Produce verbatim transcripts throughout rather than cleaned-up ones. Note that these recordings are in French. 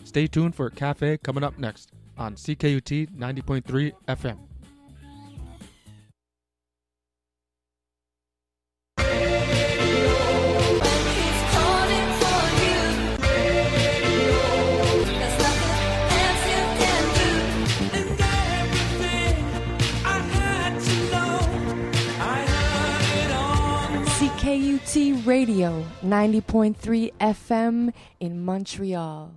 Stay tuned for Cafe coming up next on C K U T ninety point three F M. C K U T Radio ninety point three F M in Montreal.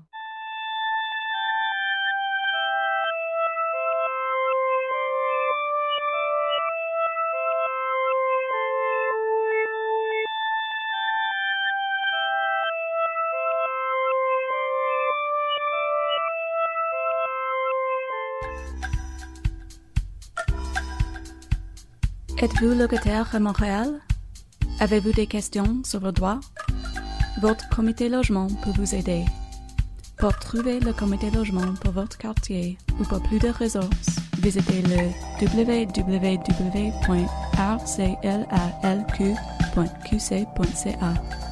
Êtes-vous locataire à Montréal? Avez-vous des questions sur le droit? Votre comité logement peut vous aider. Pour trouver le comité logement pour votre quartier ou pour plus de ressources, visitez le w w w point r c l a l q point q c point c a.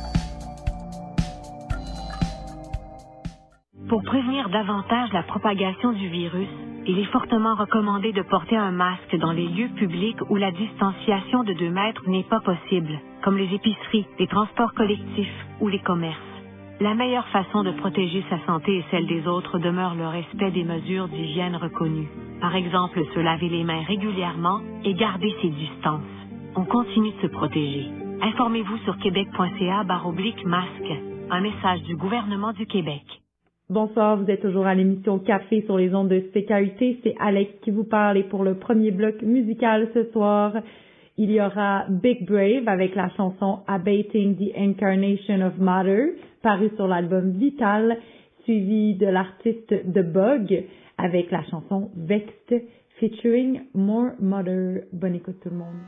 Pour prévenir davantage la propagation du virus, il est fortement recommandé de porter un masque dans les lieux publics où la distanciation de deux mètres n'est pas possible, comme les épiceries, les transports collectifs ou les commerces. La meilleure façon de protéger sa santé et celle des autres demeure le respect des mesures d'hygiène reconnues. Par exemple, se laver les mains régulièrement et garder ses distances. On continue de se protéger. Informez-vous sur québec point c a barre oblique masque. Un message du gouvernement du Québec. Bonsoir, vous êtes toujours à l'émission Café sur les ondes de C K U T. C'est Alex qui vous parle et pour le premier bloc musical ce soir, il y aura Big Brave avec la chanson Abating the Incarnation of Matter, paru sur l'album Vital, suivi de l'artiste The Bug avec la chanson Vexed featuring More Mother. Bonne écoute tout le monde.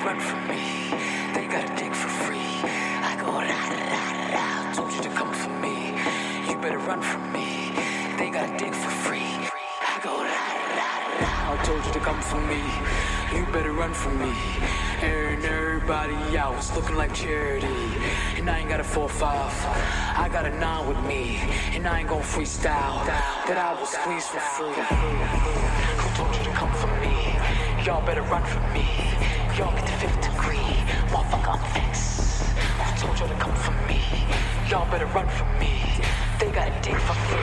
run from me. They gotta dig for free. I go ra ra ra. Told you to come for me. You better run from me. They gotta dig for free. I go ra ra ra. I told you to come for me. You better run from me. And everybody out was looking like charity. And I ain't got a four five. I got a nine with me. And I ain't gon' freestyle. That I will squeeze for free. Who told you to come for me? Y'all better run from me. Y'all get the fifth degree. Motherfucker, I'm vexed. Who told you to come for me? Y'all better run from me. They gotta dig for free.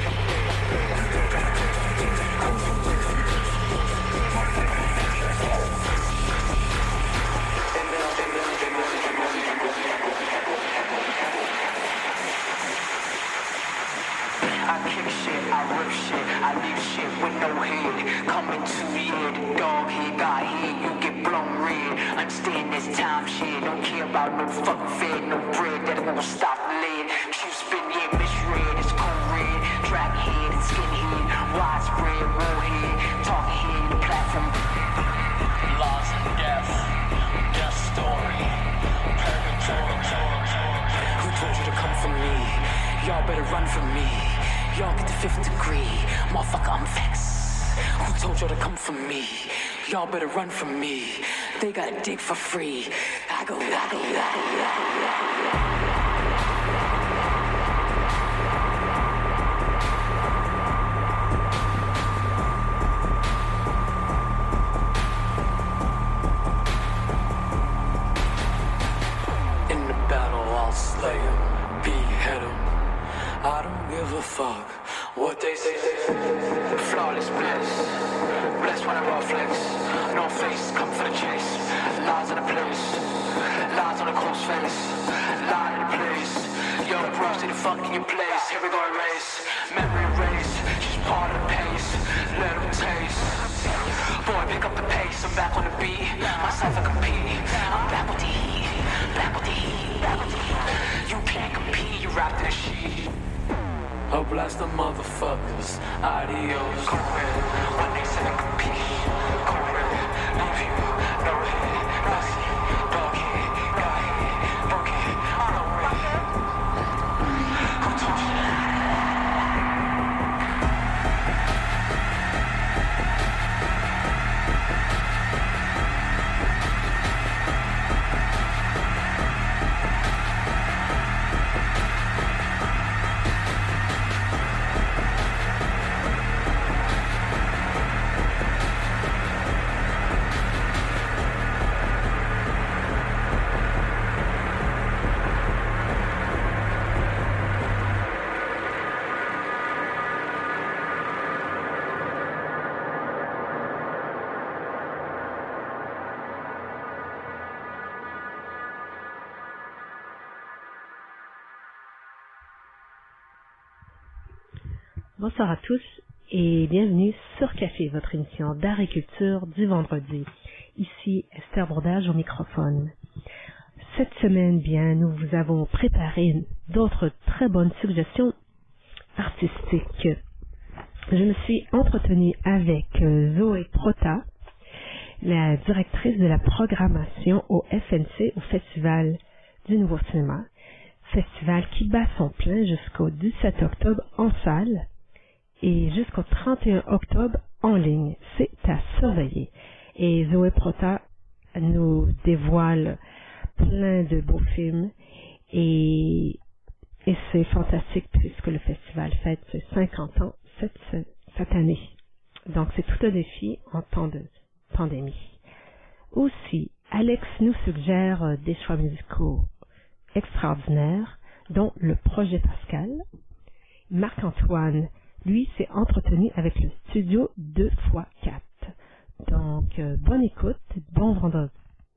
I kick shit, I rip shit, I leave shit with no head. Coming to the end, dog head, got head, you get blown red. Understand this time shit, don't care about no fucking fed, no bread that won't stop lead. Q-spin, yeah, misread, it's cold red. Track head and skin head, widespread, warhead. Talking head, the platform. Laws and death, death story. Purgatory. Who told you to come for me? Y'all better run from me. Y'all get the fifth degree. Motherfucker, I'm vexed. Who told y'all to come for me? Y'all better run from me. They gotta dig for free. I go, I go, I go, I go. Slay him, behead him. I don't give a fuck what they say. Flawless bliss, blessed when I raw flex. No face, come for the chase. Lies in the place, lies on the close face. Lie in the place. Yo, bro, stay the fuck in your place. Here we go, erase. Memory erase, just part of the pace. Let them taste. Boy, pick up the pace. I'm back on the beat. Myself I compete. I'm back with the heat. Back with the heat. Back with the heat. You can't compete, you wrapped in a sheet. I'll blast the motherfuckers, adios. Go ahead, when they say compete. Go ahead, no view, no head, no see. Dog head, guy head, broke head, no red. Who told you that? Bonsoir à tous et bienvenue sur Café, votre émission d'art et culture du vendredi. Ici Esther Bourdage au microphone. Cette semaine, bien, nous vous avons préparé d'autres très bonnes suggestions artistiques. Je me suis entretenue avec Zoé Prota, la directrice de la programmation au F N C, au Festival du Nouveau Cinéma. Festival qui bat son plein jusqu'au dix-sept octobre en salle et jusqu'au trente et un octobre en ligne. C'est à surveiller. Et Zoé Prota nous dévoile plein de beaux films et, et c'est fantastique puisque le festival fête ses cinquante ans cette, cette année. Donc c'est tout un défi en temps de pandémie. Aussi, Alex nous suggère des choix musicaux extraordinaires, dont le projet Pascal. Marc-Antoine, lui, s'est entretenu avec le studio deux fois quatre. Donc, euh, bonne écoute, bon vendredi.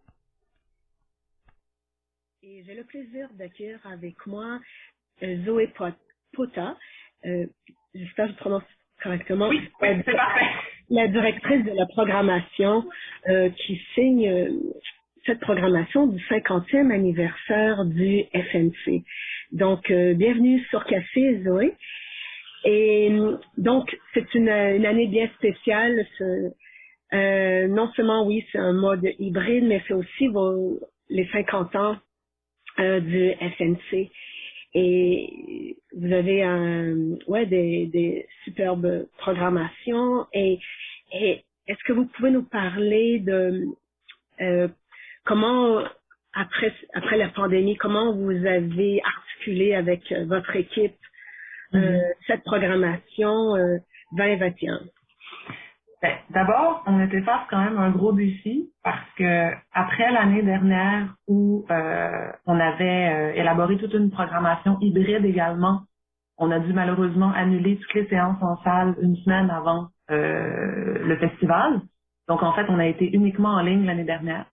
Et j'ai le plaisir d'accueillir avec moi euh, Zoé Prota, euh, j'espère que je prononce correctement. Oui, oui, c'est parfait. La directrice de la programmation euh, qui signe euh, cette programmation du cinquantième anniversaire du F N C. Donc, euh, bienvenue sur Café, Zoé. Et donc, c'est une, une année bien spéciale. Ce, Euh, non seulement, oui, c'est un mode hybride, mais c'est aussi vos, les cinquante ans euh, du F N C. Et vous avez un, ouais, des, des superbes programmations. Et, et est-ce que vous pouvez nous parler de euh, comment, après, après la pandémie, comment vous avez articulé avec votre équipe euh, mm-hmm. cette programmation euh, vingt vingt et un? Ben, d'abord, on était face quand même à un gros défi parce que après l'année dernière où euh, on avait euh, élaboré toute une programmation hybride également, on a dû malheureusement annuler toutes les séances en salle une semaine avant euh, le festival. Donc en fait, on a été uniquement en ligne l'année dernière.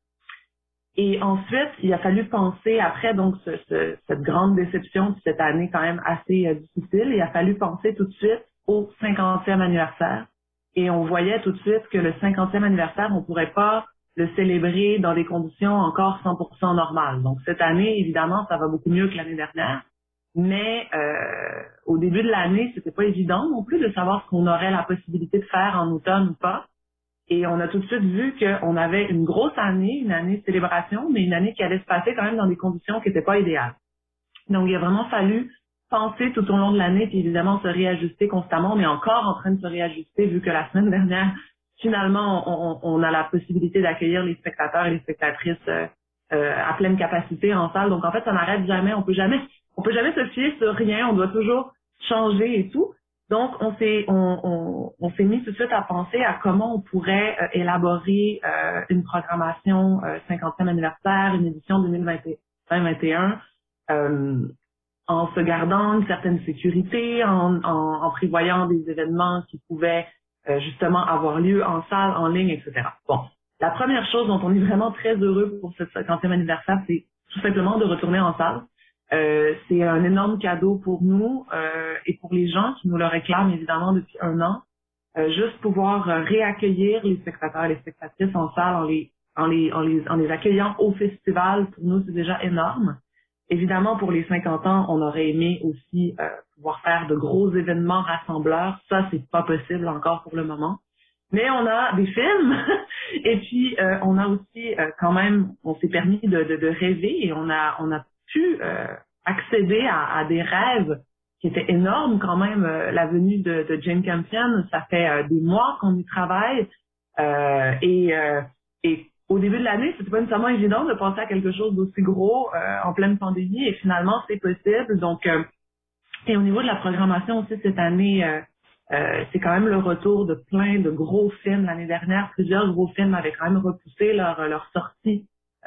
Et ensuite, il a fallu penser, après donc ce, ce, cette grande déception de cette année quand même assez euh, difficile, il a fallu penser tout de suite au cinquantième anniversaire. Et on voyait tout de suite que le cinquantième anniversaire, on ne pourrait pas le célébrer dans des conditions encore cent pour cent normales. Donc cette année, évidemment, ça va beaucoup mieux que l'année dernière. Mais euh, au début de l'année, c'était pas évident non plus de savoir ce qu'on aurait la possibilité de faire en automne ou pas. Et on a tout de suite vu qu'on avait une grosse année, une année de célébration, mais une année qui allait se passer quand même dans des conditions qui n'étaient pas idéales. Donc il a vraiment fallu penser tout au long de l'année, puis évidemment se réajuster constamment. On est encore en train de se réajuster vu que la semaine dernière, finalement, on, on a la possibilité d'accueillir les spectateurs et les spectatrices euh, euh, à pleine capacité en salle. Donc en fait, ça n'arrête jamais. On peut jamais, on peut jamais se fier sur rien. On doit toujours changer et tout. Donc on s'est, on, on, on s'est mis tout de suite à penser à comment on pourrait euh, élaborer euh, une programmation euh, cinquantième anniversaire, une édition deux mille vingt et un. Euh, en se gardant une certaine sécurité, en, en, en prévoyant des événements qui pouvaient euh, justement avoir lieu en salle, en ligne, et cetera. Bon, la première chose dont on est vraiment très heureux pour ce cinquantième anniversaire, c'est tout simplement de retourner en salle. Euh, c'est un énorme cadeau pour nous euh, et pour les gens qui nous le réclament évidemment depuis un an. Euh, juste pouvoir euh, réaccueillir les spectateurs et les spectatrices en salle en les, en les, en les, en les accueillant au festival, pour nous, c'est déjà énorme. Évidemment, pour les cinquante ans, on aurait aimé aussi euh, pouvoir faire de gros événements rassembleurs. Ça, c'est pas possible encore pour le moment. Mais on a des films et puis euh, on a aussi euh, quand même, on s'est permis de, de, de rêver et on a on a pu euh, accéder à, à des rêves qui étaient énormes quand même. Euh, la venue de, de Jane Campion, ça fait euh, des mois qu'on y travaille euh, et euh, et au début de l'année, c'était pas nécessairement évident de penser à quelque chose d'aussi gros euh, en pleine pandémie et finalement c'est possible. Donc euh, et au niveau de la programmation aussi cette année, euh, euh, c'est quand même le retour de plein de gros films. L'année dernière, plusieurs gros films avaient quand même repoussé leur leur sortie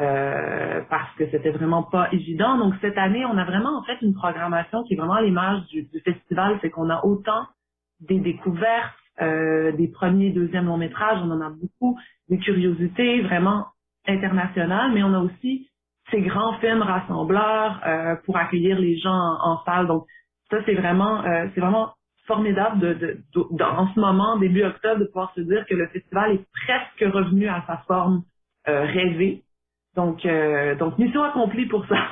euh, parce que c'était vraiment pas évident. Donc cette année, on a vraiment en fait une programmation qui est vraiment à l'image du, du festival, c'est qu'on a autant des découvertes, euh, des premiers, deuxièmes longs métrages, on en a beaucoup, des curiosités vraiment internationales, mais on a aussi ces grands films rassembleurs euh, pour accueillir les gens en, en salle. Donc ça c'est vraiment euh, c'est vraiment formidable de, de, de, de en ce moment début octobre de pouvoir se dire que le festival est presque revenu à sa forme euh, rêvée. Donc euh, donc mission accomplie pour ça.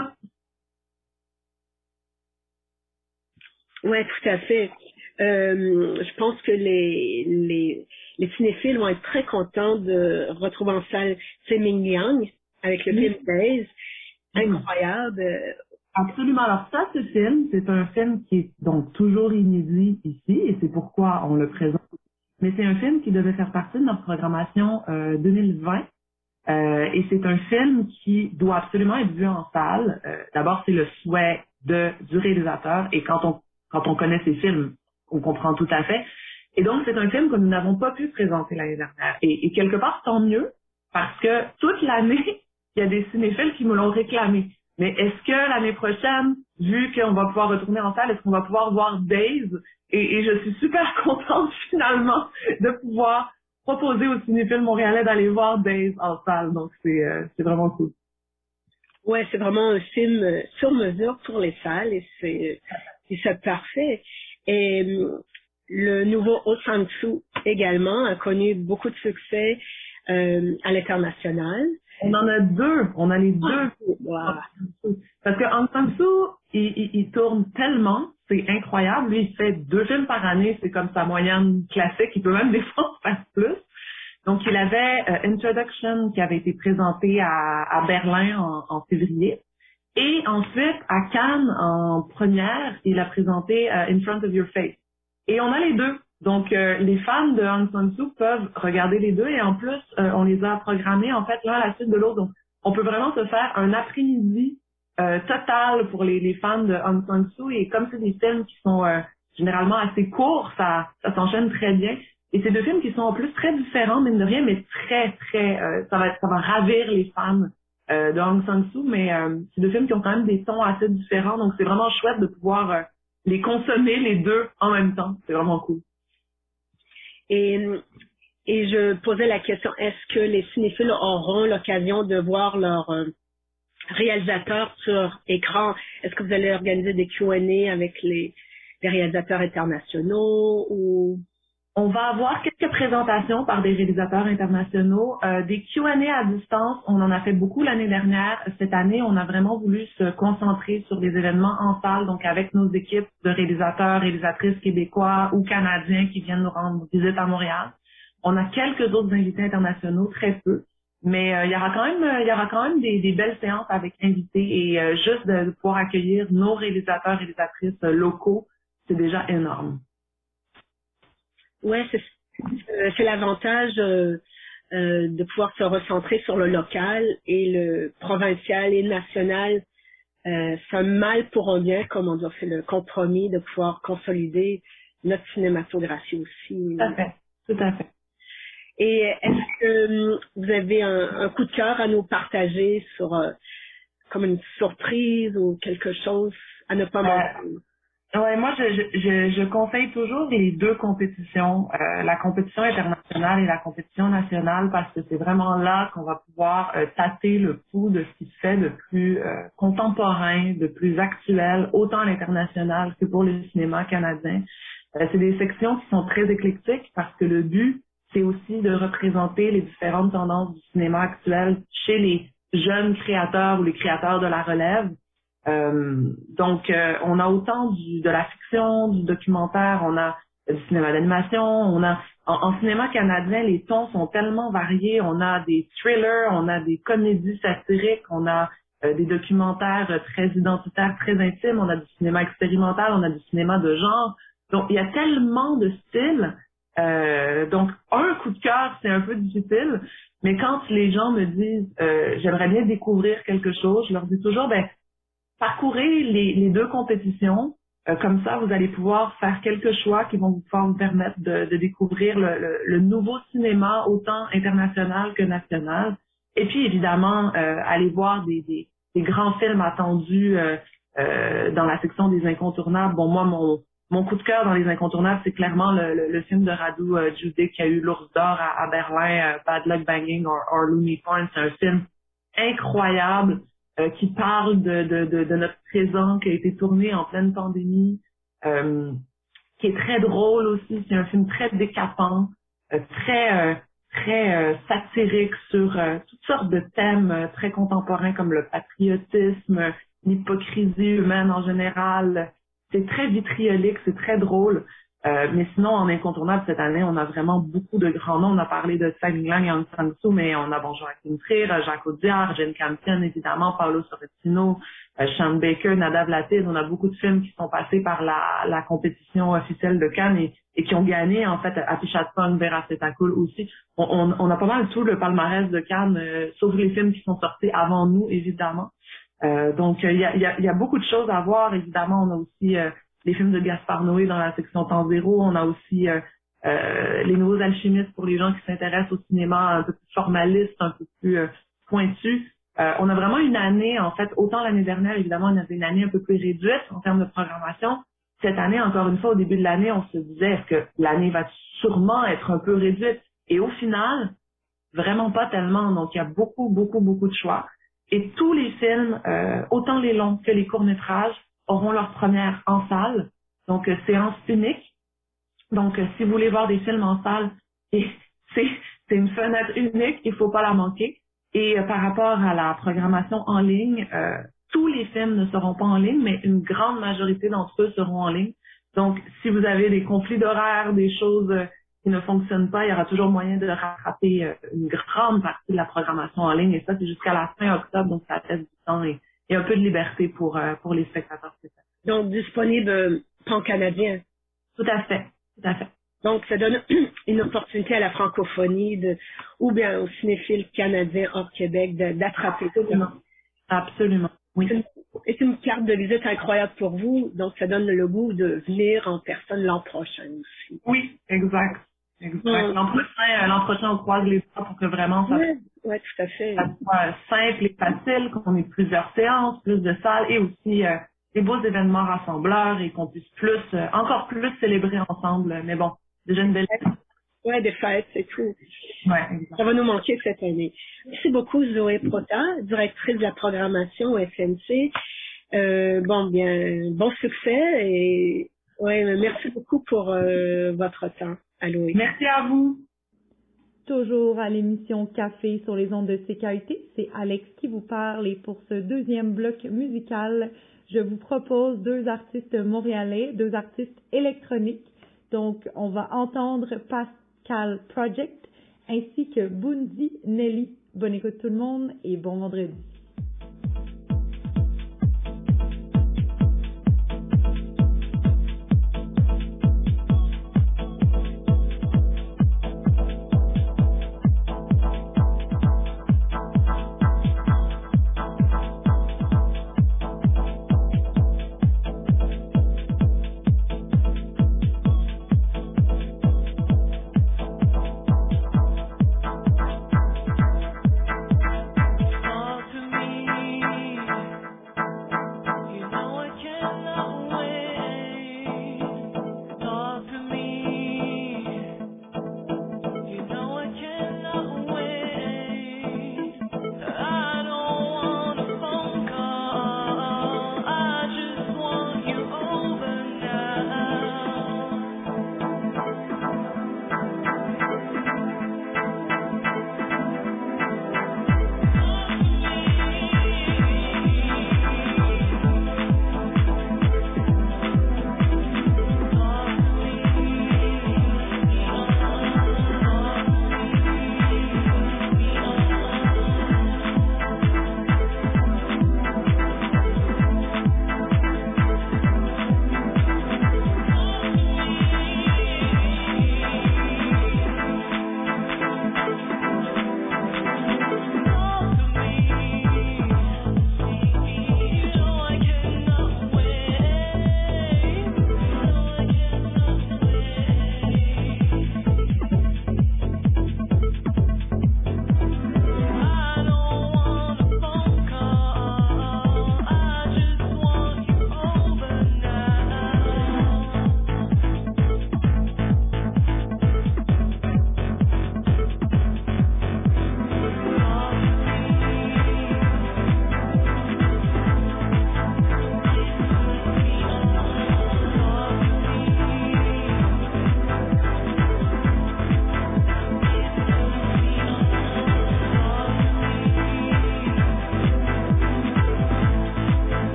Ouais, tout à fait. Euh, je pense que les, les, les cinéphiles vont être très contents de retrouver en salle Ming Liang avec le film Days. Incroyable. Absolument. Alors ça, ce film, c'est un film qui est donc toujours inédit ici et c'est pourquoi on le présente. Mais c'est un film qui devait faire partie de notre programmation euh, deux mille vingt. Euh, et c'est un film qui doit absolument être vu en salle. Euh, d'abord, c'est le souhait de, du réalisateur et quand on, quand on connaît ces films, on comprend tout à fait. Et donc, c'est un film que nous n'avons pas pu présenter l'année dernière. Et, et quelque part, tant mieux, parce que toute l'année, il y a des cinéphiles qui me l'ont réclamé. Mais est-ce que l'année prochaine, vu qu'on va pouvoir retourner en salle, est-ce qu'on va pouvoir voir Days? Et, et je suis super contente, finalement, de pouvoir proposer aux cinéphiles montréalais d'aller voir Days en salle. Donc, c'est, euh, c'est vraiment cool. Ouais, c'est vraiment un film sur mesure pour les salles et c'est, et c'est parfait. Et le nouveau Oh Sang-soo également a connu beaucoup de succès euh, à l'international. On en a deux. On a les deux. Wow. Parce que Aung San Suu Kyi, il, il, il tourne tellement, c'est incroyable. Lui, il fait deux films par année, c'est comme sa moyenne classique. Il peut même des fois en faire plus. Donc, il avait euh, Introduction qui avait été présenté à, à Berlin en, en février. Et ensuite, à Cannes, en première, il a présenté euh, In Front of Your Face. Et on a les deux. Donc, euh, les fans de Aung San Suu peuvent regarder les deux. Et en plus, euh, on les a programmés, en fait, l'un à la suite de l'autre. Donc, on peut vraiment se faire un après-midi euh, total pour les, les fans de Aung San Suu. Et comme c'est des films qui sont euh, généralement assez courts, ça, ça s'enchaîne très bien. Et c'est deux films qui sont en plus très différents, mine de rien, mais très, très, euh, ça va, ça va ravir les fans euh, de Aung San Suu, mais euh, c'est deux films qui ont quand même des tons assez différents, donc c'est vraiment chouette de pouvoir euh, les consommer les deux en même temps. C'est vraiment cool. Et, et je posais la question, est-ce que les cinéphiles auront l'occasion de voir leur euh, réalisateur sur écran? Est-ce que vous allez organiser des Q and A avec les, les réalisateurs internationaux ou... On va avoir quelques présentations par des réalisateurs internationaux, euh, des Q and A à distance. On en a fait beaucoup l'année dernière. Cette année, on a vraiment voulu se concentrer sur des événements en salle, donc avec nos équipes de réalisateurs, réalisatrices québécois ou canadiens qui viennent nous rendre visite à Montréal. On a quelques autres invités internationaux, très peu, mais euh, il y aura quand même, il y aura quand même des, des belles séances avec invités et euh, juste de, de pouvoir accueillir nos réalisateurs, réalisatrices euh, locaux, c'est déjà énorme. Ouais, c'est c'est l'avantage euh, euh, de pouvoir se recentrer sur le local et le provincial et national. Euh, c'est un mal pour un bien, comme on dit, c'est le compromis de pouvoir consolider notre cinématographie aussi. Tout à fait, tout à fait. Et est-ce que vous avez un, un coup de cœur à nous partager sur euh, comme une surprise ou quelque chose à ne pas manquer? Euh... Ouais, moi, je, je, je conseille toujours les deux compétitions, euh, la compétition internationale et la compétition nationale, parce que c'est vraiment là qu'on va pouvoir euh, tâter le pouls de ce qui se fait de plus euh, contemporain, de plus actuel, autant à l'international que pour le cinéma canadien. Euh, c'est des sections qui sont très éclectiques parce que le but, c'est aussi de représenter les différentes tendances du cinéma actuel chez les jeunes créateurs ou les créateurs de la relève. Euh, donc, euh, on a autant du, de la fiction, du documentaire, on a du cinéma d'animation, on a en, en cinéma canadien, les tons sont tellement variés. On a des thrillers, on a des comédies satiriques, on a euh, des documentaires très identitaires, très intimes, on a du cinéma expérimental, on a du cinéma de genre. Donc, il y a tellement de styles. Euh, donc, un coup de cœur, c'est un peu difficile, mais quand les gens me disent euh, j'aimerais bien découvrir quelque chose, je leur dis toujours ben parcourez les, les deux compétitions, euh, comme ça vous allez pouvoir faire quelques choix qui vont vous pouvoir vous permettre de, de découvrir le, le, le nouveau cinéma autant international que national. Et puis évidemment, euh, aller voir des, des, des grands films attendus euh, euh, dans la section des incontournables. Bon, moi, mon, mon coup de cœur dans les incontournables, c'est clairement le, le, le film de Radu euh, Judik qui a eu l'Ours d'Or à, à Berlin, euh, Bad Luck Banging or, or Looney Porn. C'est un film incroyable. Euh, qui parle de, de, de, de notre présent, qui a été tourné en pleine pandémie, euh, qui est très drôle aussi. C'est un film très décapant, euh, très euh, très euh, satirique sur euh, toutes sortes de thèmes euh, très contemporains comme le patriotisme, l'hypocrisie humaine en général. C'est très vitriolique, c'est très drôle. Euh, mais sinon, en incontournable, cette année, on a vraiment beaucoup de grands noms. On a parlé de Tsai Ming-Lang et Aung San Suu, mais on a bon Joachim Trier, Jacques Audiard, Jane Campion, évidemment, Paolo Sorrentino, euh, Sean Baker, Nadav Latid. On a beaucoup de films qui sont passés par la, la compétition officielle de Cannes et, et qui ont gagné, en fait, Apichatpong, Vera Setakul aussi. On, on, on a pas mal tout le palmarès de Cannes, euh, sauf les films qui sont sortis avant nous, évidemment. Euh, donc, il y a, y, a, y a beaucoup de choses à voir. Évidemment, on a aussi... Euh, les films de Gaspard Noé dans la section Temps Zéro. On a aussi euh, euh, Les Nouveaux Alchimistes pour les gens qui s'intéressent au cinéma un peu plus formaliste, un peu plus euh, pointu. Euh, on a vraiment une année, en fait, autant l'année dernière, évidemment, on avait une année un peu plus réduite en termes de programmation. Cette année, encore une fois, au début de l'année, on se disait, est-ce que l'année va sûrement être un peu réduite? Et au final, vraiment pas tellement. Donc, il y a beaucoup, beaucoup, beaucoup de choix. Et tous les films, euh, autant les longs que les courts-métrages, auront leur première en salle, donc euh, séance unique. Donc, euh, si vous voulez voir des films en salle, c'est c'est une fenêtre unique, il faut pas la manquer. Et euh, par rapport à la programmation en ligne, euh, tous les films ne seront pas en ligne, mais une grande majorité d'entre eux seront en ligne. Donc, si vous avez des conflits d'horaire, des choses, euh, qui ne fonctionne pas, il y aura toujours moyen de rattraper euh, une grande partie de la programmation en ligne. Et ça, c'est jusqu'à la fin octobre, donc ça laisse du temps et, et un peu de liberté pour, euh, pour les spectateurs. Donc, disponible euh, pan-canadien. Tout à fait, tout à fait. Donc, ça donne une opportunité à la francophonie de, ou bien aux cinéphiles canadiens hors Québec de, d'attraper. Absolument. Absolument. Oui. C'est une, c'est une carte de visite incroyable pour vous. Donc, ça donne le goût de venir en personne l'an prochain aussi. Oui, exact. exact. Mmh. L'an prochain, euh, l'an prochain, on croise les bras pour que vraiment ça, oui, ouais, tout à fait. ça soit simple et facile, qu'on ait plusieurs séances, plus de salles et aussi euh, des beaux événements rassembleurs et qu'on puisse plus, euh, encore plus célébrer ensemble. Mais bon, déjà une belle... Ouais, des fêtes, c'est tout. Ouais, exact. Ça va nous manquer cette année. Merci beaucoup, Zoé Prota, directrice de la programmation au F N C. Euh, bon, bien, bon succès et ouais, merci beaucoup pour euh, votre temps. Allô. Merci à vous. Toujours à l'émission Café sur les ondes de C K U T, c'est Alex qui vous parle et pour ce deuxième bloc musical, je vous propose deux artistes montréalais, deux artistes électroniques. Donc, on va entendre Pascal Project ainsi que Bundy Nelly. Bonne écoute tout le monde et bon vendredi. All tonight.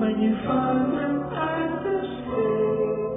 when you finally pass the school.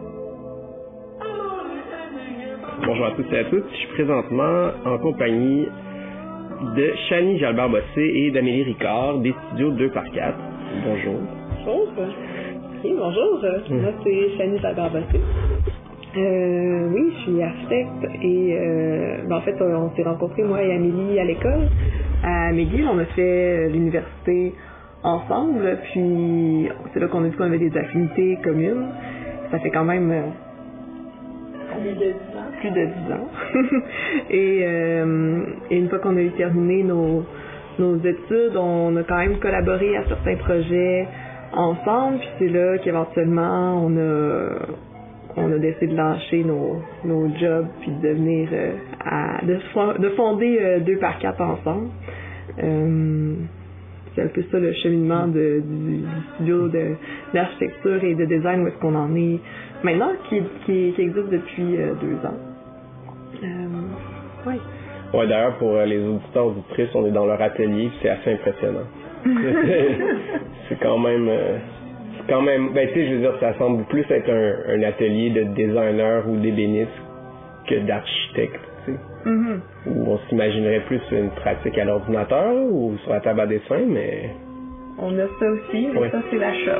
Bonjour à tous et à toutes, je suis présentement en compagnie de Chanie Jalbert-Bossé et d'Amélie Ricard des studios deux par quatre. Bonjour. Bonjour. Oui, bonjour. Mmh. Moi, c'est Chanie Jalbert-Bossé. Euh, oui, je suis architecte et euh, ben, en fait, on, on s'est rencontrés, moi et Amélie, à l'école. À McGill, on a fait l'université ensemble, puis c'est là qu'on a dit qu'on avait des affinités communes. Ça fait quand même euh, plus de dix ans. Plus de dix ans. et, euh, et une fois qu'on a eu terminé nos, nos études, on a quand même collaboré à certains projets ensemble, puis c'est là qu'éventuellement on a on a décidé de lâcher nos, nos jobs puis de devenir euh, à, de, de fonder euh, deux par quatre ensemble. Euh, c'est un peu ça le cheminement de, du, du studio de, d'architecture et de design où est-ce qu'on en est maintenant, qui, qui, qui existe depuis euh, deux ans. Euh, ouais. Ouais, d'ailleurs, pour les auditeurs auditrices, on est dans leur atelier, c'est assez impressionnant. c'est quand même... Euh, c'est quand même... Ben, tu sais, je veux dire, ça semble plus être un, un atelier de designer ou d'ébéniste que d'architecte, tu sais. Mm-hmm. Où on s'imaginerait plus une pratique à l'ordinateur là, ou sur la table à dessin, mais... On a ça aussi, mais oui. Ça, c'est la shop.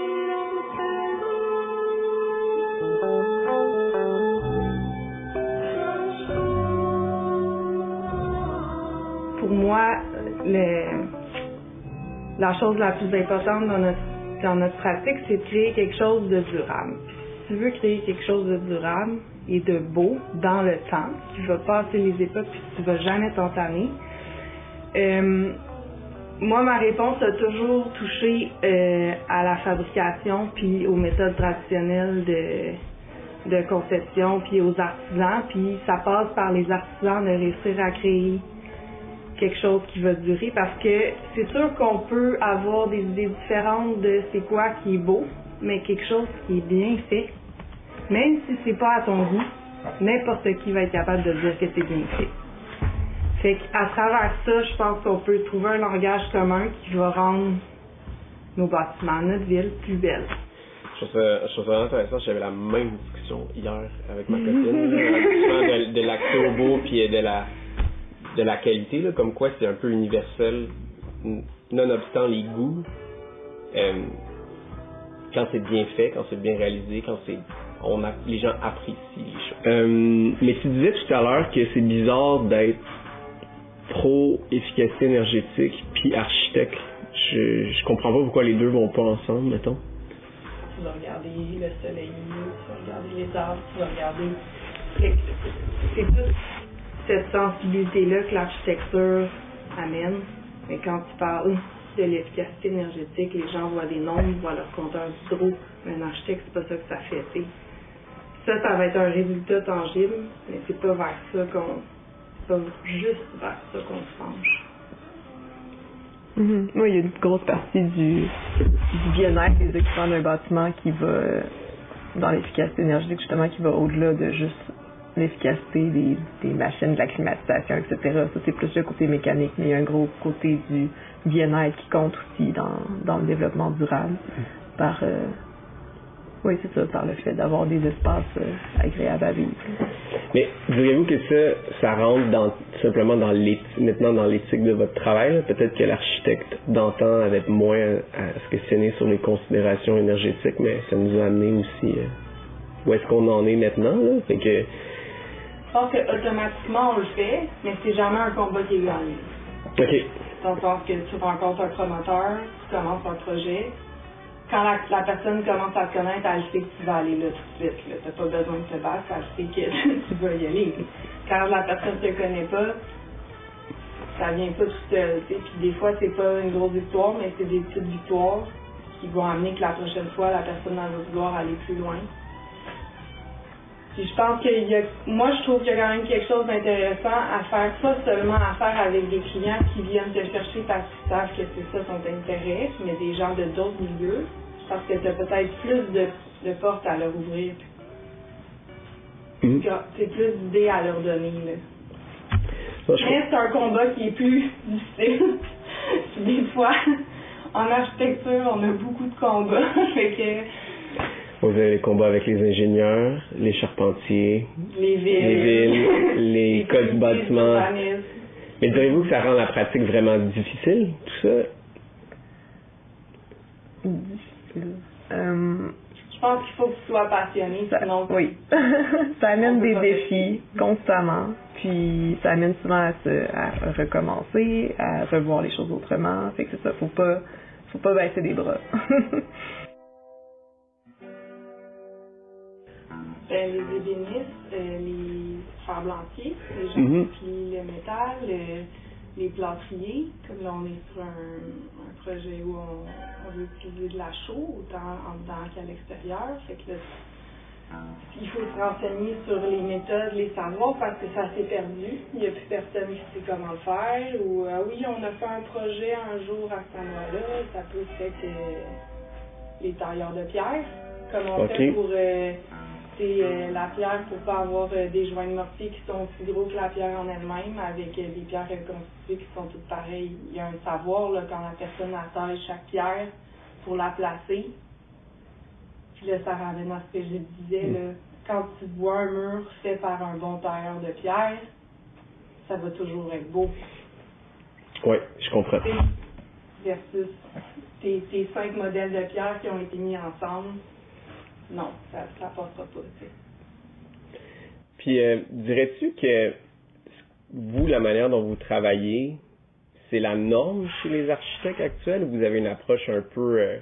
Pour moi, le, la chose la plus importante dans notre, dans notre pratique, c'est de créer quelque chose de durable. Si tu veux créer quelque chose de durable et de beau dans le temps, qui va passer les époques puis tu vas jamais t'entammer, euh, moi, ma réponse a toujours touché euh, à la fabrication puis aux méthodes traditionnelles de, de conception puis aux artisans, puis ça passe par les artisans de réussir à créer quelque chose qui va durer, parce que c'est sûr qu'on peut avoir des idées différentes de c'est quoi qui est beau, mais quelque chose qui est bien fait, même si c'est pas à ton goût, n'importe qui va être capable de dire que c'est bien fait. Fait qu'à travers ça, je pense qu'on peut trouver un langage commun qui va rendre nos bâtiments, notre ville, plus belle. Je trouve ça, je trouve ça vraiment intéressant. J'avais la même discussion hier avec ma copine, de, de l'accès au beau puis de la de la qualité, là, comme quoi c'est un peu universel, nonobstant les goûts. Euh, quand c'est bien fait, quand c'est bien réalisé, quand c'est on a, les gens apprécient les choses. Euh, mais tu disais tout à l'heure que c'est bizarre d'être pro efficacité énergétique puis architecte. Je, je comprends pas pourquoi les deux vont pas ensemble, mettons. Tu vas regarder le soleil, tu vas regarder les arbres, tu vas regarder... C'est tout cette sensibilité-là que l'architecture amène. Mais quand tu parles de l'efficacité énergétique, les gens voient des nombres, ils voient leur compteur d'hydro. Mais un architecte, c'est pas ça que ça fait, t'sais. Ça, ça va être un résultat tangible, mais c'est pas vers ça qu'on... C'est pas juste vers ça qu'on se penche. Mm-hmm. Oui, il y a une grosse partie du, du bien-être des occupants d'un bâtiment qui va dans l'efficacité énergétique, justement, qui va au-delà de juste l'efficacité des, des machines, de la climatisation, et cetera. Ça, c'est plus le côté mécanique, mais il y a un gros côté du bien-être qui compte aussi dans, dans le développement durable. Par, euh, oui, c'est ça, par le fait d'avoir des espaces euh, agréables à vivre. Mais diriez-vous que ça, ça rentre dans, simplement dans l'éthique, maintenant dans l'éthique de votre travail? Là? Peut-être que l'architecte d'antan avait moins à se questionner sur les considérations énergétiques, mais ça nous a amené aussi euh, où est-ce qu'on en est maintenant. Là? Fait que, je pense qu'automatiquement on le fait, mais c'est jamais un combat qui est gagné. OK. Dans le sens que tu rencontres un promoteur, tu commences un projet. Quand la, la personne commence à te connaître, elle sait que tu vas aller là tout de suite. Tu n'as pas besoin de te battre, elle sait que tu vas y aller. Quand la personne ne te connaît pas, ça vient pas tout seul. Puis des fois, c'est pas une grosse victoire, mais c'est des petites victoires qui vont amener que la prochaine fois, la personne va vouloir aller plus loin. Puis je pense qu'il y a, moi je trouve qu'il y a quand même quelque chose d'intéressant à faire, pas seulement à faire avec des clients qui viennent te chercher parce qu'ils savent que c'est ça ton intérêt, mais des gens de d'autres milieux, parce que tu as peut-être plus de, de portes à leur ouvrir. Mmh. C'est plus d'idées à leur donner. Là. Mais c'est un combat qui est plus difficile. Des fois, en architecture, on a beaucoup de combats. Fait que... Vous avez les combats avec les ingénieurs, les charpentiers, les villes, les, villes, les, les codes du bâtiment. Mais diriez-vous que ça rend la pratique vraiment difficile, tout ça? Difficile. Euh... Je pense qu'il faut que tu sois passionné, ça, sinon... Oui. Ça amène des défis constamment, puis ça amène souvent à, se, à recommencer, à revoir les choses autrement. Fait que c'est ça, faut pas, faut pas baisser les bras. Ben, les ébénistes, euh, les ferblantiers, les gens mm-hmm. qui plient le métal, euh, les plâtriers, comme là on est sur un, un projet où on, on veut utiliser de la chaux, autant en dedans qu'à l'extérieur. Fait que là, il faut se renseigner sur les méthodes, les savoirs, parce que ça s'est perdu. Il n'y a plus personne qui sait comment le faire. Ou ah oui, on a fait un projet un jour à cet endroit-là, ça peut être euh, les tailleurs de pierre, comme on okay. fait pour euh, c'est euh, la pierre pour pas avoir euh, des joints de mortier qui sont aussi gros que la pierre en elle-même, avec euh, des pierres reconstituées qui sont toutes pareilles. Il y a un savoir là, quand la personne attache chaque pierre pour la placer. Puis là, ça ramène à ce que je disais, là, quand tu vois un mur fait par un bon tailleur de pierre, ça va toujours être beau. Oui, je comprends. Versus tes, tes cinq modèles de pierre qui ont été mis ensemble. Non, ça ne passera pas. T'sais. Puis, euh, dirais-tu que vous, la manière dont vous travaillez, c'est la norme chez les architectes actuels ou vous avez une approche un peu euh,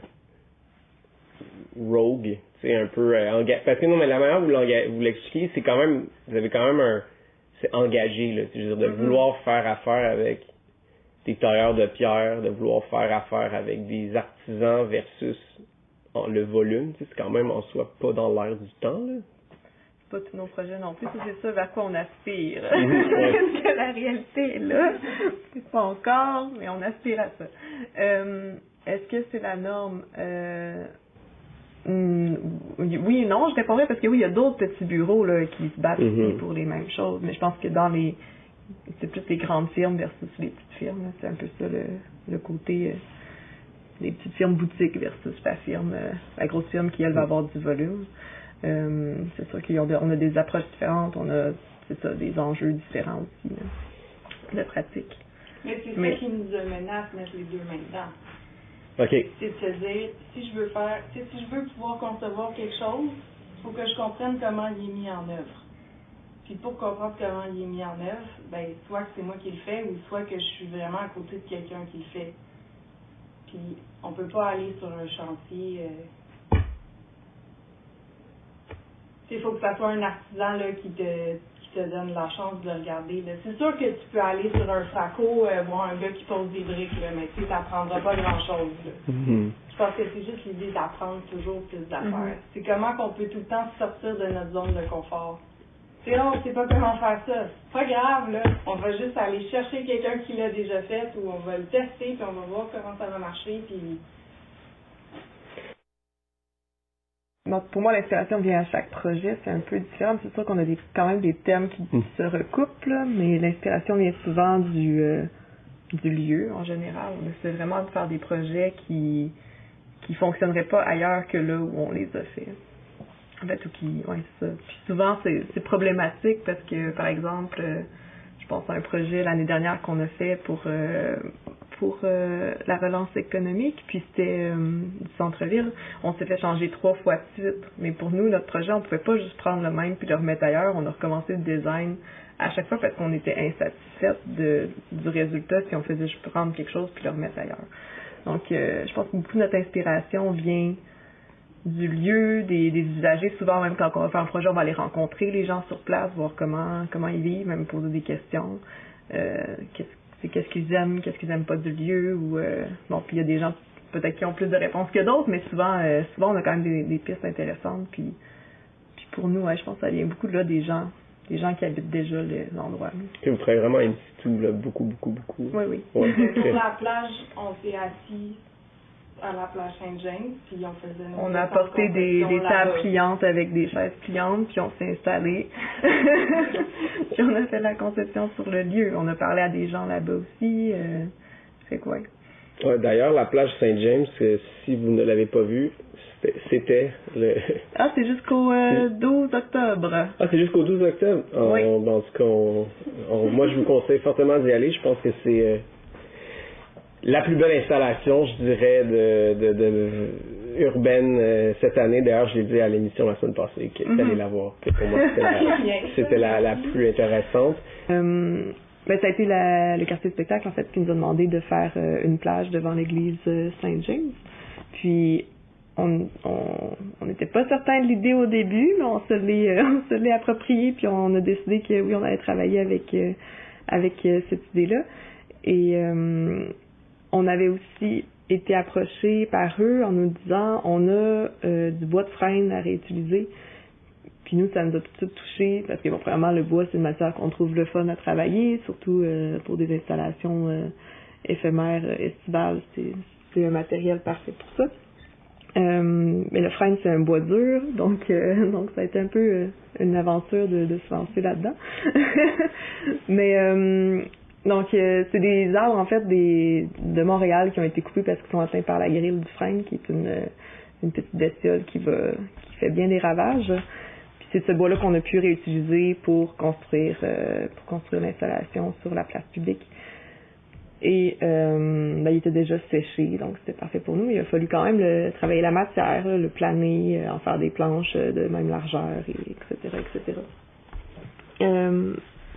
rogue, un peu euh, engagée? Parce que non, mais la manière dont vous, vous l'expliquez, c'est quand même, vous avez quand même un, c'est engagé, là, c'est-à-dire de vouloir faire affaire avec des tailleurs de pierre, de vouloir faire affaire avec des artisans versus le volume, c'est quand même en soi pas dans l'air du temps, là. C'est pas tous nos projets non plus, c'est ça vers quoi on aspire. Mm-hmm, ouais. Parce que la réalité est là, c'est pas encore, mais on aspire à ça. Euh, est-ce que c'est la norme? Euh, oui et non, je répondrais parce que oui, il y a d'autres petits bureaux là, qui se battent mm-hmm. pour les mêmes choses, mais je pense que dans les c'est plus les grandes firmes versus les petites firmes, là. C'est un peu ça le, le côté... Euh, les petites firmes boutiques versus la firme, euh, la grosse firme qui, elle, va avoir du volume. Euh, c'est sûr qu'on a des approches différentes, on a, c'est ça, des enjeux différents aussi, là, de pratique. Mais c'est Mais, ça qui nous menace, mettre les deux mains dedans. OK. C'est de se dire, si je veux faire, si je veux pouvoir concevoir quelque chose, il faut que je comprenne comment il est mis en œuvre. Puis pour comprendre comment il est mis en œuvre, ben, soit que c'est moi qui le fais, ou soit que je suis vraiment à côté de quelqu'un qui le fait. Puis on peut pas aller sur un chantier. Euh... Il faut que ça soit un artisan là, qui te qui te donne la chance de le regarder. Là. C'est sûr que tu peux aller sur un Fraco, euh, voir un gars qui pose des briques, là, mais tu sais, t'apprendras pas grand-chose. Mm-hmm. Je pense que c'est juste l'idée d'apprendre toujours plus d'affaires. Mm-hmm. C'est comment qu'on peut tout le temps sortir de notre zone de confort. C'est là, on ne sait pas comment faire ça. C'est pas grave, là. On va juste aller chercher quelqu'un qui l'a déjà fait ou on va le tester puis on va voir comment ça va marcher. Puis... Donc, pour moi, l'inspiration vient à chaque projet. C'est un peu différent. C'est sûr qu'on a des, quand même des thèmes qui mm. se recoupent, là, mais l'inspiration vient souvent du, euh, du lieu en général. On essaie vraiment de faire des projets qui qui fonctionneraient pas ailleurs que là où on les a fait. En fait, ou qui, ouais, c'est ça. Puis souvent, c'est, c'est problématique parce que, par exemple, euh, je pense à un projet l'année dernière qu'on a fait pour euh, pour euh, la relance économique, puis c'était euh, du centre-ville. On s'est fait changer trois fois de suite. Mais pour nous, notre projet, on pouvait pas juste prendre le même puis le remettre ailleurs. On a recommencé le design à chaque fois parce qu'on était insatisfait de, du résultat si on faisait juste prendre quelque chose puis le remettre ailleurs. Donc, euh, je pense que beaucoup de notre inspiration vient du lieu, des, des usagers. Souvent, même quand on va faire un projet, on va aller rencontrer les gens sur place, voir comment comment ils vivent, même poser des questions. Euh, qu'est-ce, c'est, qu'est-ce qu'ils aiment, qu'est-ce qu'ils aiment pas du lieu. Ou euh, bon, puis il y a des gens peut-être qui ont plus de réponses que d'autres, mais souvent, euh, souvent on a quand même des, des pistes intéressantes. Puis, puis pour nous, ouais, je pense que ça vient beaucoup de là des gens, des gens qui habitent déjà le, l'endroit. Que vous travaillez vraiment in situ, là, beaucoup, beaucoup, beaucoup. Oui, oui. Ouais. Sur la plage, on s'est assis à la plage Saint-James, puis on faisait... On a apporté des, des tables pliantes avec des chaises pliantes, puis on s'est installé. Puis on a fait la conception sur le lieu. On a parlé à des gens là-bas aussi. Euh, fait quoi? Ouais, d'ailleurs, la plage Saint-James, euh, si vous ne l'avez pas vue, c'était, c'était le... Ah, c'est jusqu'au euh, douze octobre. Ah, c'est jusqu'au douze octobre? On, Oui. En tout cas, on, on, moi, je vous conseille fortement d'y aller. Je pense que c'est euh, la plus belle installation, je dirais, de, de, de urbaine euh, cette année. D'ailleurs, je l'ai dit à l'émission la semaine passée, que Mm-hmm. d'aller la voir. Que pour moi, c'était la, c'était la, la plus intéressante. Euh, ben, ça a été la, le quartier de spectacle, en fait, qui nous a demandé de faire euh, une plage devant l'église euh, Saint-James. Puis, on on n'était pas certain de l'idée au début, mais on se l'est euh, on se l'est approprié, puis on a décidé que oui, on allait travailler avec euh, avec euh, cette idée-là. Et euh, on avait aussi été approché par eux en nous disant on a euh, du bois de frêne à réutiliser. Puis nous, ça nous a tout de suite touché parce que bon, vraiment, le bois, c'est une matière qu'on trouve le fun à travailler, surtout euh, pour des installations euh, éphémères, euh, estivales. C'est, c'est un matériel parfait pour ça. Euh, mais le frêne, c'est un bois dur, donc euh, donc ça a été un peu euh, une aventure de, de se lancer là-dedans. mais euh, donc euh, c'est des arbres en fait des de Montréal qui ont été coupés parce qu'ils sont atteints par la grille du frêne, qui est une une petite bestiole qui va qui fait bien des ravages. Puis c'est ce bois-là qu'on a pu réutiliser pour construire euh, pour construire l'installation sur la place publique. Et euh, ben, il était déjà séché, donc c'était parfait pour nous. Il a fallu quand même le, travailler la matière, là, le planer, euh, en faire des planches de même largeur, et, etc., et cetera. Euh,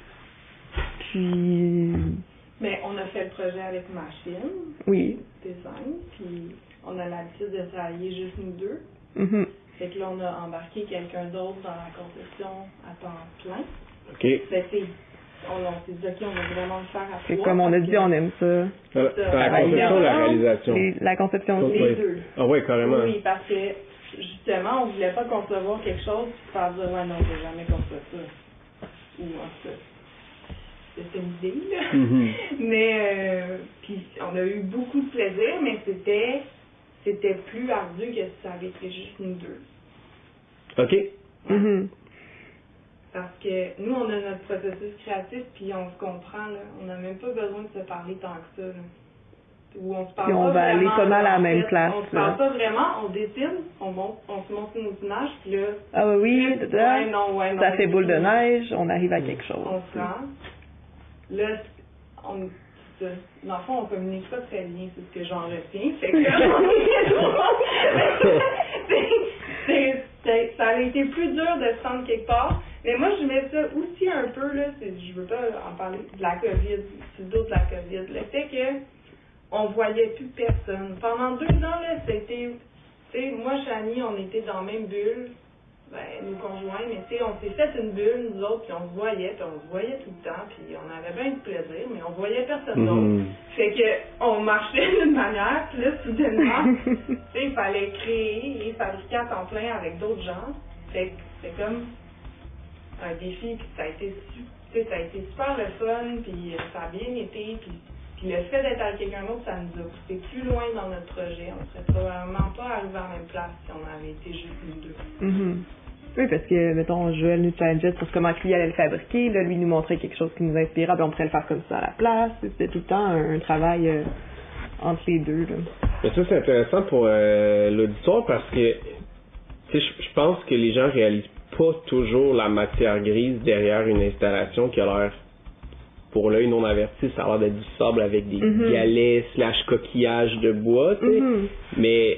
puis... Mais on a fait le projet avec machine, oui. design, puis on a l'habitude de travailler juste nous deux. Mm-hmm. Fait que là, on a embarqué quelqu'un d'autre dans la conception à temps plein. OK. Fait que On, on s'est dit, OK, on va vraiment le faire à C'est trois. comme on a dit, on aime ça. La, la conception ou la réalisation? Les, la conception aussi. Les deux. Ah oui, carrément. Oui, parce que justement, on voulait pas concevoir quelque chose et faire dire, ouais, non, j'ai jamais conçu ça. Ou en tout cas, c'était une idée, là. Mm-hmm. Mais, euh, puis on a eu beaucoup de plaisir, mais c'était, c'était plus ardu que si ça avait été juste nous deux. OK. Mm-hmm. Parce que nous, on a notre processus créatif, puis on se comprend, là. On n'a même pas besoin de se parler tant que ça, là. Où on se parle puis on pas va aller vraiment, pas mal à la en même fait, place. On se parle pas vraiment, on dessine, on, monte, on se montre nos images, puis là... Ah oui, oui, ouais, non, ouais, non, ça fait boule de oui. neige, on arrive à quelque chose. On se rend. Là, on... Ça. Dans le fond, on communique pas très bien, c'est ce que j'en retiens. Fait que c'est, c'est, ça a été plus dur de se rendre quelque part. Mais moi, je mets ça aussi un peu, là, c'est, je veux pas en parler de la COVID, du dos de la COVID. Le fait que on voyait plus personne. Pendant deux ans, là, c'était, tu sais, moi, Chani, on était dans la même bulle, ben, nos conjoints, mais tu sais, on s'est fait une bulle, nous autres, puis on se voyait, puis on se voyait tout le temps, puis on avait bien du plaisir, mais on voyait personne d'autre. Mm-hmm. Fait que, on marchait d'une manière, puis là, soudainement, tu sais, il fallait créer et fabriquer à temps plein avec d'autres gens. Fait que c'est comme un défi, puis ça a été, tu sais, ça a été super le fun, puis ça a bien été, puis Puis le fait d'être avec quelqu'un d'autre, ça nous a poussé plus loin dans notre projet. On ne serait probablement pas arrivé à la même place si on avait été juste nous deux. Mm-hmm. Oui, parce que, mettons, Joël nous challengeait sur comment lui allait le fabriquer. Là, lui nous montrait quelque chose qui nous inspirait, puis on pourrait le faire comme ça à la place. C'était tout le temps un, un travail euh, entre les deux. Là. Mais ça, c'est intéressant pour euh, l'auditoire parce que, tu sais, je pense que les gens réalisent pas toujours la matière grise derrière une installation qui a l'air, pour l'œil non averti, ça a l'air d'être du sable avec des mm-hmm. galets slash coquillages de bois, tu sais. Mm-hmm. Mais,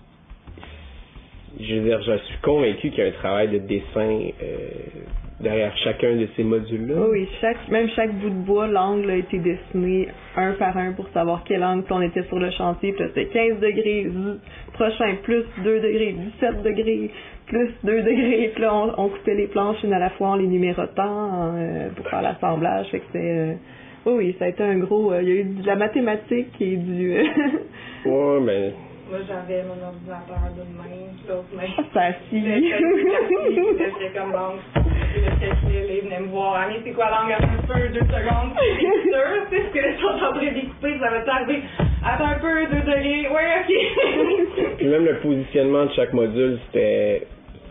je veux dire, je suis convaincu qu'il y a un travail de dessin euh, derrière chacun de ces modules-là. Oh oui, chaque, même chaque bout de bois, l'angle a été dessiné un par un pour savoir quel angle. Puis on était sur le chantier, puis là, c'était quinze degrés, prochain, plus deux degrés, dix-sept degrés, plus deux degrés. Puis là, on, on coupait les planches une à la fois en les numérotant euh, pour faire l'assemblage. Fait que c'était... Euh, oui, oui, ça a été un gros... Euh, il y a eu de la mathématique et du... Euh, ouais, mais... Moi, j'avais mon ordinateur d'une main, l'autre main. Ça assis. J'étais comme l'angle. Il venait me voir. Annie, c'est quoi l'angle? Un peu, deux secondes. C'est sûr, c'est ce que les gens sont en train de découper. Ça va t'arriver. Attends un peu, deux degrés. Ouais, ok. Puis même le positionnement de chaque module, c'était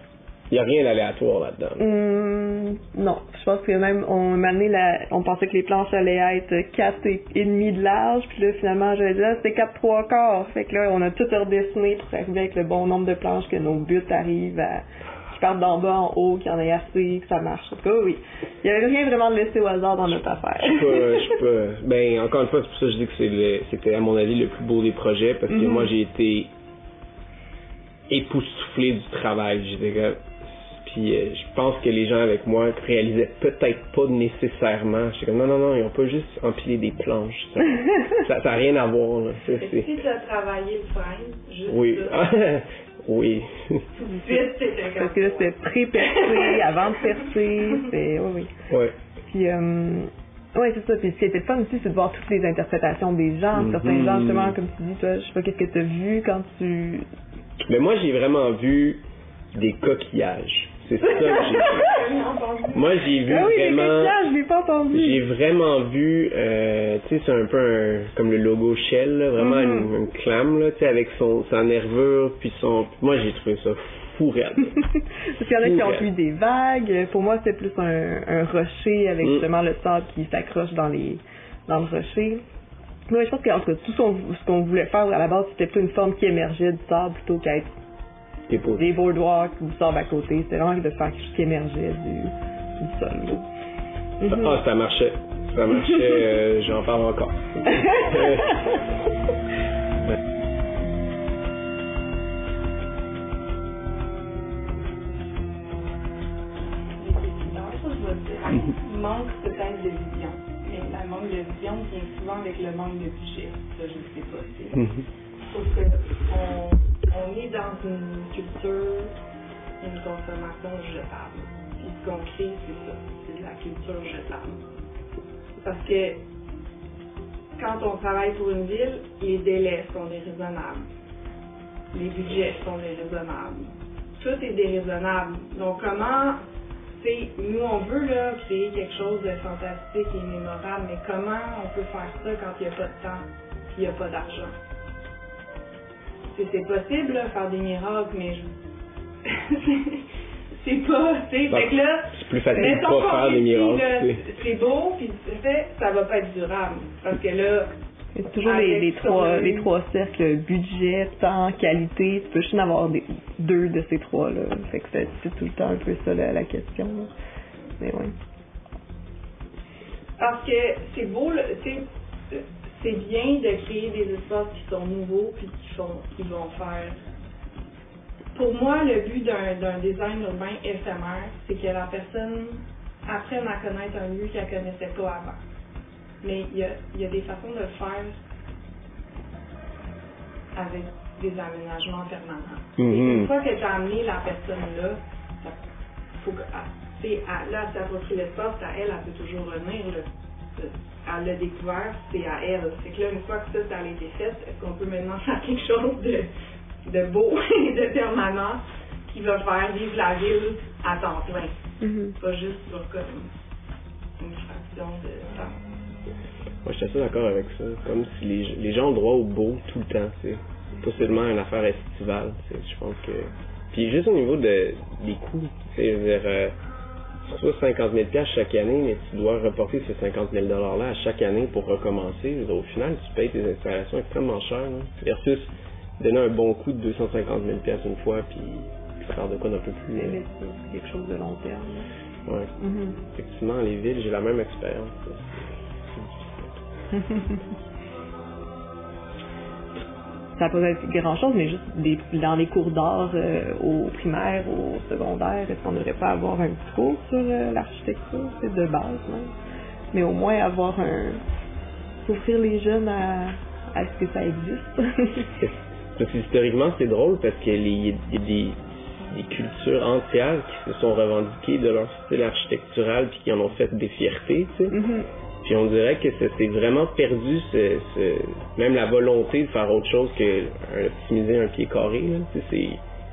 Il n'y a rien d'aléatoire là-dedans. Hum, non, je pense que même on m'a amené la, on pensait que les planches allaient être quatre et demi de large, puis là finalement j'avais dit là c'était quatre trois quarts. Fait que là on a tout redessiné pour arriver avec le bon nombre de planches que nos buts arrivent à qui partent d'en bas en haut, qu'il y en ait assez, que ça marche. En tout cas, oui. Il n'y avait rien vraiment de laissé au hasard dans notre affaire. Je peux, je peux. Ben encore une fois, c'est pour ça que je dis que c'est le, c'était à mon avis le plus beau des projets parce que mm-hmm. moi j'ai été époustouflé du travail. J'étais comme Puis euh, je pense que les gens avec moi réalisaient peut-être pas nécessairement. J'étais comme non, non, non, ils ont pas juste empilé des planches. Ça n'a rien à voir. Là. C'est, c'est... Si tu as travaillé le frein, juste oui. oui. Parce que là, c'était pré-percé, avant de percer. C'est... Oui, oui. Ouais. Puis, euh... oui, c'est ça. Puis ce qui était fun aussi, c'est de voir toutes les interprétations des gens. Mm-hmm. Certains gens, justement, comme tu dis, toi, je sais pas, qu'est-ce que tu as vu quand tu... Mais moi, j'ai vraiment vu des coquillages. C'est ça que j'ai vu. Moi, j'ai vu ah oui, vraiment... je l'ai pas entendu. J'ai vraiment vu, euh, tu sais, c'est un peu un, comme le logo Shell, là, vraiment mm-hmm. une, une clam, là, tu sais, avec son, sa nervure, puis son... Moi, j'ai trouvé ça fou raide. Parce qu'il y en a qui ont eu des vagues. Pour moi, c'est plus un, un rocher avec mm. justement le sable qui s'accroche dans les dans le rocher. Moi, je pense que, en tout cas, tout son, ce qu'on voulait faire à la base, c'était plutôt une forme qui émergeait du sable plutôt qu'être des boardwalks ou du sable à côté. C'était vraiment de faire quelque chose qui émergeait du, du sol. Mm-hmm. Ah, ça marchait. Ça marchait, euh, j'en parle encore. Manque peut-être de vision. Mais la manque de vision vient souvent avec le manque de budget. Ça, je ne sais pas. C'est... Sauf qu'on on est dans une culture, une consommation jetable. Puis ce qu'on crée, c'est ça. C'est de la culture jetable. Parce que quand on travaille pour une ville, les délais sont déraisonnables. Les budgets sont déraisonnables. Tout est déraisonnable. Donc comment... T'sais, nous, on veut là, créer quelque chose de fantastique et mémorable, mais comment on peut faire ça quand il n'y a pas de temps et il n'y a pas d'argent? T'sais, c'est possible, là, faire des miracles, mais je... c'est pas, tu sais, fait que là... C'est plus facile de pas faire des miracles. Là, c'est beau, puis ça va pas être durable, parce que là... C'est toujours les, les, trois, les trois cercles, budget, temps, qualité. Tu peux juste en avoir des, deux de ces trois-là. Fait que c'est, c'est tout le temps un peu ça la, la question. Là. Mais oui. Parce que c'est beau, c'est, c'est bien de créer des espaces qui sont nouveaux puis qui, font, qui vont faire... Pour moi, le but d'un, d'un design urbain éphémère, c'est que la personne apprenne à connaître un lieu qu'elle ne connaissait pas avant. Mais il y a, y a des façons de le faire avec des aménagements permanents. Mm-hmm. Et une fois que tu as amené la personne là, faut que, elle, là, elle s'approprie l'espace, à elle, elle peut toujours revenir. Là. Elle l'a découvert, c'est à elle. C'est que là, une fois que ça, ça a été fait, est-ce qu'on peut maintenant faire quelque chose de, de beau et de permanent qui va faire vivre la ville à temps plein? Mm-hmm. Pas juste sur comme une fraction de temps. Moi, je suis assez d'accord avec ça. Comme si les, les gens ont droit au beau tout le temps. C'est pas seulement une affaire estivale. Je pense que. Puis juste au niveau de, des coûts, c'est vers euh, tu reçois cinquante mille dollars chaque année, mais tu dois reporter ces cinquante mille dollars-là à chaque année pour recommencer. Au final, tu payes tes installations extrêmement chères. Là, versus donner un bon coup de deux cent cinquante mille dollars une fois, puis faire de quoi d'un peu plus. Euh... C'est quelque chose de long terme. Oui. Mm-hmm. Effectivement, les villes, j'ai la même expérience. Ça n'a pas être grand chose, mais juste des, dans les cours d'art euh, au primaire, au secondaire, est-ce qu'on ne devrait pas avoir un petit cours sur euh, l'architecture, c'est de base, non? Mais au moins avoir un... offrir les jeunes à, à ce que ça existe. Parce que historiquement, c'est drôle parce qu'il y a des, des cultures entières qui se sont revendiquées de leur style architectural puis qui en ont fait des fiertés, tu sais. Mm-hmm. Puis on dirait que ça s'est vraiment perdu, ce, ce, même la volonté de faire autre chose que optimiser un pied carré. Là. C'est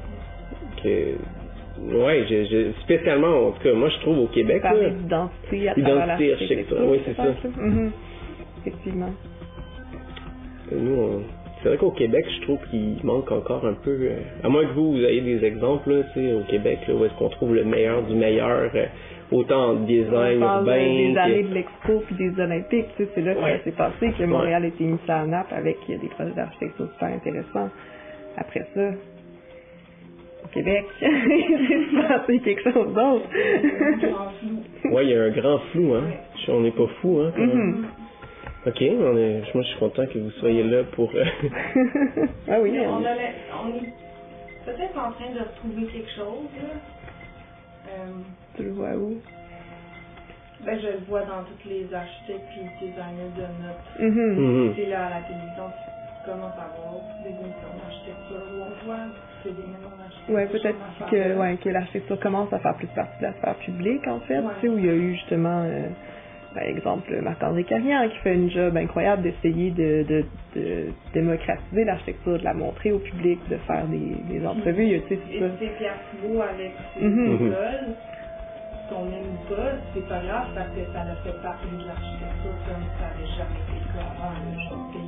que, ouais, je, je, spécialement, en tout cas, moi je trouve au Québec. Parler d'identité à travers l'architecture. Oui, c'est ça. Mm-hmm. Effectivement. Nous, on, c'est vrai qu'au Québec, je trouve qu'il manque encore un peu, euh, à moins que vous, vous ayez des exemples, là, tu sais, au Québec, là, où est-ce qu'on trouve le meilleur du meilleur, euh, autant en design on parle urbain. des années de l'expo puis des Olympiques, tu sais, c'est là que ouais. ça s'est passé, que Montréal a été mis à la nappe avec des projets d'architecture super intéressants. Après ça, au Québec, il s'est passé quelque chose d'autre. Ouais, il y a un grand flou, hein. On n'est pas fou, hein. Quand même. Mm-hmm. Ok, on est, moi je suis content que vous soyez là pour... Euh... ah oui. On, a, on est peut-être en train de retrouver quelque chose, là. Euh, tu le vois où? Ben, je le vois dans tous les architectes et designers de notre... Mm-hmm. Mm-hmm. C'est là, à la télévision, tu commences à voir des émissions d'architecture où on voit que des maisons d'architecture... Ouais, peut-être que, ouais, que l'architecture commence à faire plus partie de la sphère publique, en fait, ouais. Tu sais, où il y a eu justement... Euh, par exemple, Marc-André Carrière qui fait un job incroyable d'essayer de, de, de démocratiser l'architecture, de la montrer au public, de faire des, des entrevues. Et tu sais, c'est ça. c'est Pierre Thibault avec ses mm-hmm. écoles, qu'on aime pas, c'est pas grave parce que ça a fait partie de l'architecture comme ça n'avait jamais été le cas avant dans notre pays.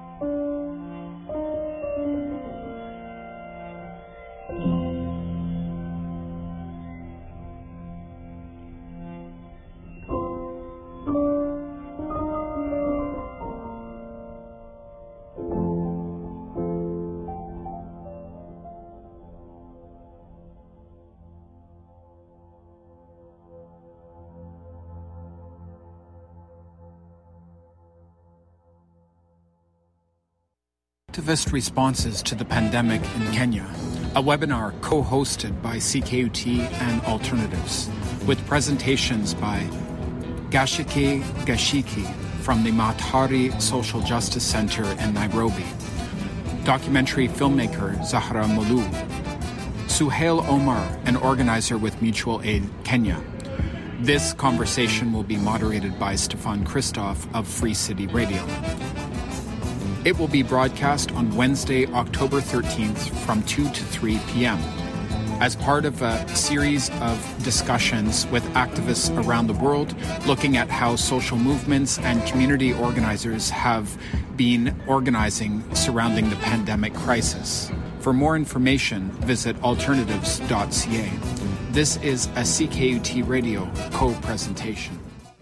Activist Responses to the Pandemic in Kenya, a webinar co-hosted by C K U T and Alternatives, with presentations by Gashike Gashiki from the Mathari Social Justice Center in Nairobi, documentary filmmaker Zahra Mulu, Suhail Omar, an organizer with Mutual Aid Kenya. This conversation will be moderated by Stefan Christoph of Free City Radio. It will be broadcast on Wednesday, October thirteenth from two to three p.m. as part of a series of discussions with activists around the world looking at how social movements and community organizers have been organizing surrounding the pandemic crisis. For more information, visit alternatives dot c a. This is a C K U T Radio co-presentation.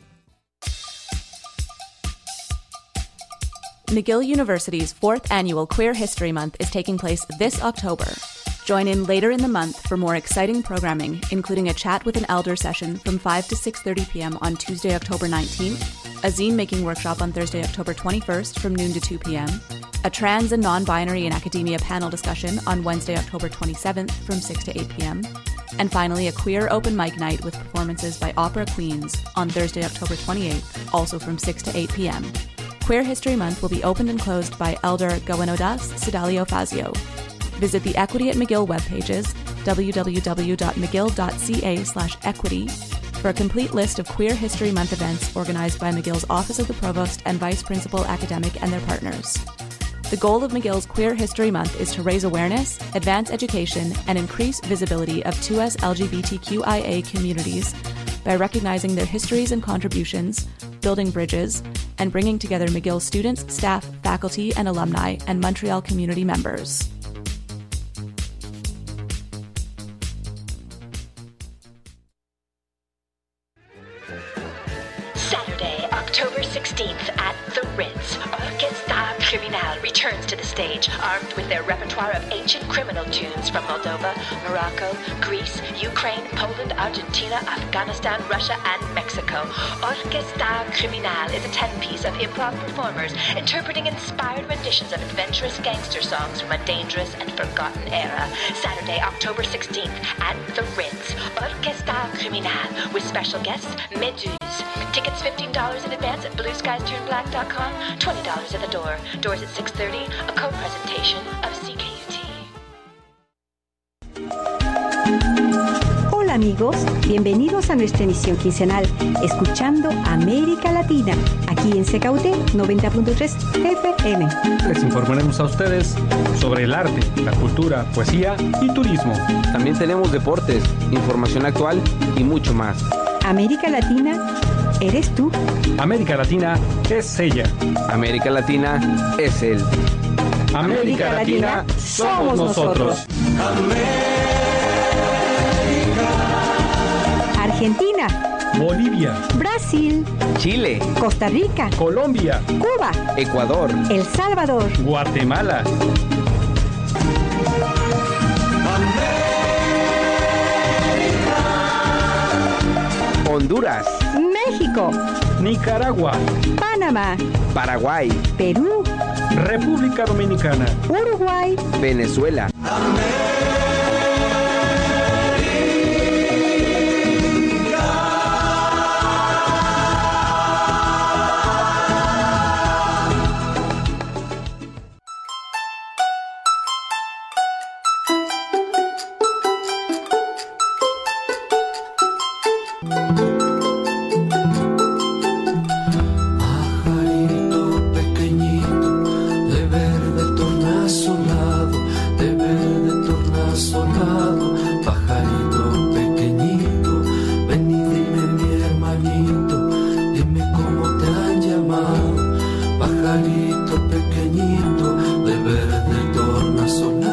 McGill University's fourth annual Queer History Month is taking place this October. Join in later in the month for more exciting programming, including a chat with an elder session from five to six thirty p.m. on Tuesday, October nineteenth, a zine making workshop on Thursday, October twenty-first from noon to two p.m., a trans and non-binary in academia panel discussion on Wednesday, October twenty-seventh from six to eight p.m., and finally a queer open mic night with performances by Opera Queens on Thursday, October twenty-eighth, also from six to eight p.m. Queer History Month will be opened and closed by Elder Gawenodas Sidalio Fazio. Visit the Equity at McGill webpages, w w w dot mcgill dot c a slash equity, for a complete list of Queer History Month events organized by McGill's Office of the Provost and Vice Principal Academic and their partners. The goal of McGill's Queer History Month is to raise awareness, advance education, and increase visibility of two S L G B T Q I A communities by recognizing their histories and contributions, building bridges, and bringing together McGill students, staff, faculty, and alumni, and Montreal community members. Saturday, October sixteenth at the Ritz, Orchestra Criminal returns to the stage, armed with their repertoire of ancient criminal tunes from Moldova, Morocco, Greece, Ukraine, Poland, Argentina, Afghanistan, Russia, and Mexico. Orchestra Criminal is a ten-piece of improv performers interpreting inspired renditions of adventurous gangster songs from a dangerous and forgotten era. Saturday, October sixteenth at the Ritz, Orchestra Criminal, with special guests Meduse. Tickets fifteen dollars in advance at blue skies turn black dot com, twenty dollars at the door. Doors at six thirty, a co-presentation of C K U T. Hola amigos, bienvenidos a nuestra emisión quincenal, escuchando América Latina, aquí en C K U T noventa punto tres F M. Les informaremos a ustedes sobre el arte, la cultura, poesía y turismo. También tenemos deportes, información actual y mucho más. América Latina, ¿eres tú? América Latina es ella. América Latina es él. América Latina somos nosotros. Argentina, Bolivia, Brasil, Chile, Costa Rica, Colombia, Cuba, Ecuador, El Salvador, Guatemala, Honduras, México, Nicaragua, Panamá, Paraguay, Perú, República Dominicana, Uruguay, Venezuela. Pajarito pequeñito, de verde tornasol.